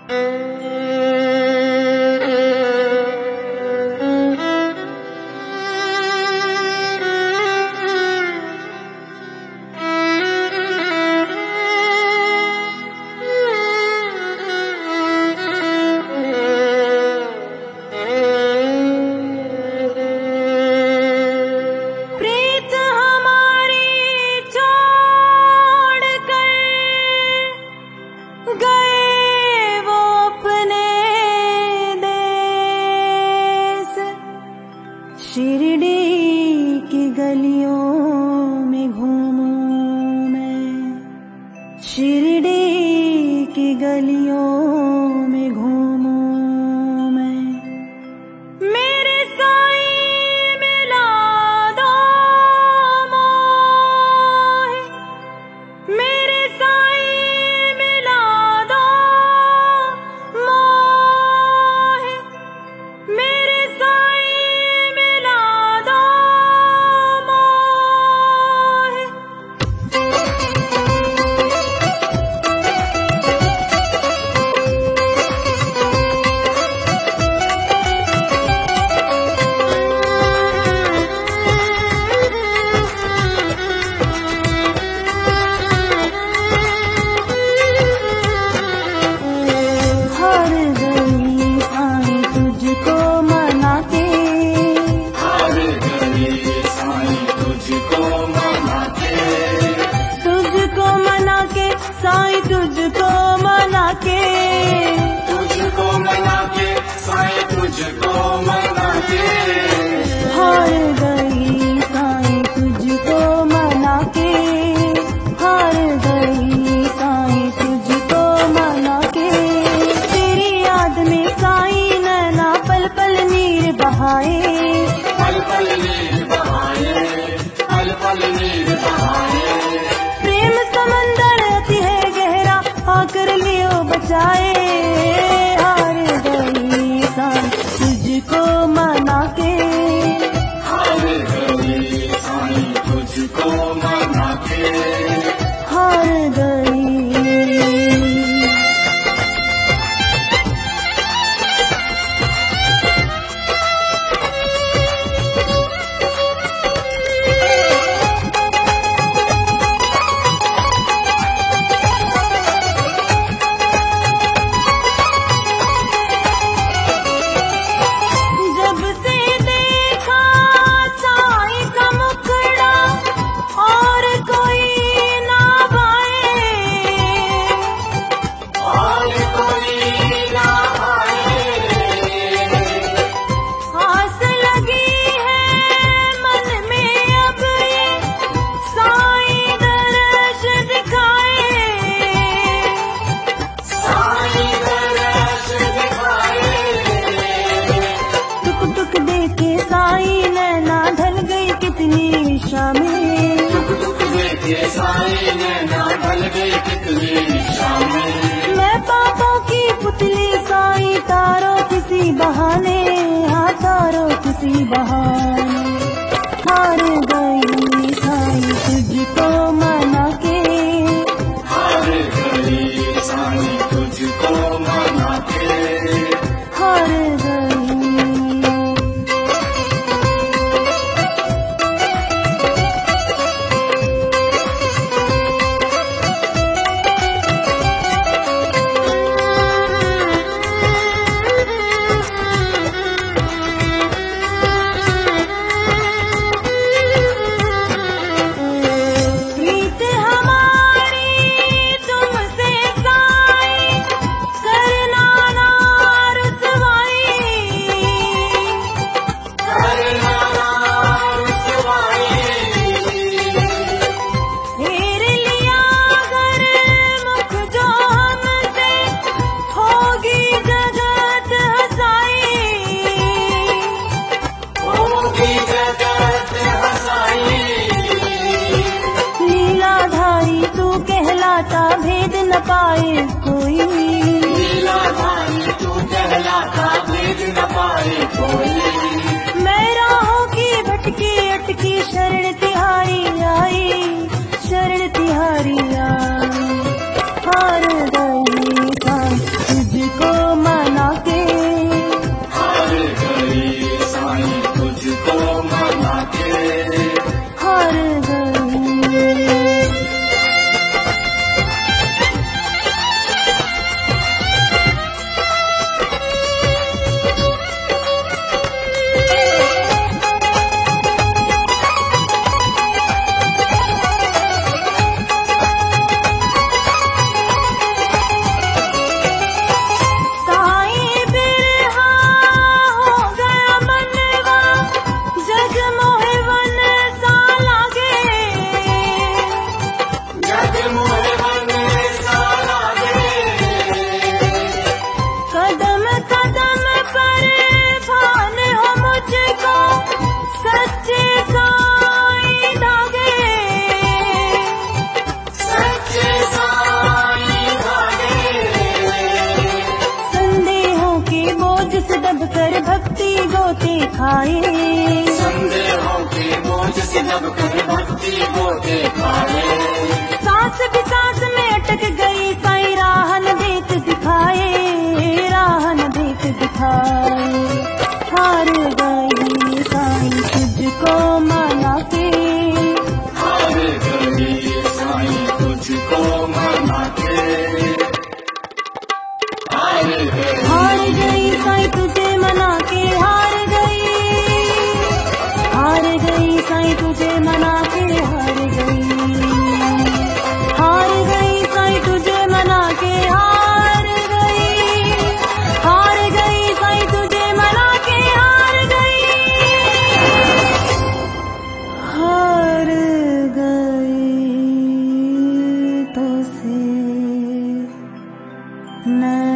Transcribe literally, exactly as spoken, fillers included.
शिरडी की गलियों में घूमूं मैं, शिरडी की गलियों में घूमूं मैं, मेरे साईं मिला दो मोहे, मेरे साईं मिला दो मोहे, मेरे साईं मिला दो मोहे। हर गली साईं तुझको मना के, हर गली साईं तुझको मना के, तुझको मना के साईं तुझको मना के, तुझको मना के साईं तुझको मना के, हर गली साईं तुझको मना के, हर गली साईं तुझको मना के, तेरी याद में साईं नैना पल पल नीर बहाए, पल पल नीर बहाए, पल पल नीर बहाए, प्रेम समंदर अति है गहरा आकर लियो बचाए, हर गली साईं तुझको मना के, हर गली साईं तुझको मना के, हर गली। जब से देखा साईं का मुखड़ा और कोई ना पाए, और कोई ना आए, आस लगी है मन में अब ये साईं दर्श दिखाए, साईं दर्श दिखाए, टुक टुक देखे साईं नैना ढल गई कितनी शामें, टुक टुक देखे साईं नैना ढल गई कितनी शामें, मैं पापों की पुतली साईं तारो किसी बहाने, हाँ तारो किसी बहाने, हार गई साईं तुझको मना के, हर गली साईं तुझको मना के, हार गई। प्रीत हमारी तुमसे साईं करना ना रुसवाई, करना रुसवाई, फेर लिया अगर मुख जो हमसे होगी जगत हसाई, होगी जगत हसाई, लीलाधारी तू कहलाता भेद न पाए कोई, लीलाधारी तू कहलाता भेद न पाए कोई, मैं राहों की भटकी अटकी शरण तिहारी आई, शरण तिहारी आई, हार गई साईं तुझको दिखाए। संदेहों के बोझ से दब कर भक्ति को दिखाए। सांस भी सांस में अटक गई साईं, राह न देख दिखाए, राह न देख दिखाए। हार गई साईं तुझको मना के, हार गई साईं तुझको मना के। हार गई, हार गई साईं तुझे मना के, हार गई, हार गई साईं तुझे मना के, हार गई, हार गई साईं तुझे मना के, हार गई, हार गई साईं तुझे मना के, हार गई, हार गई तो से न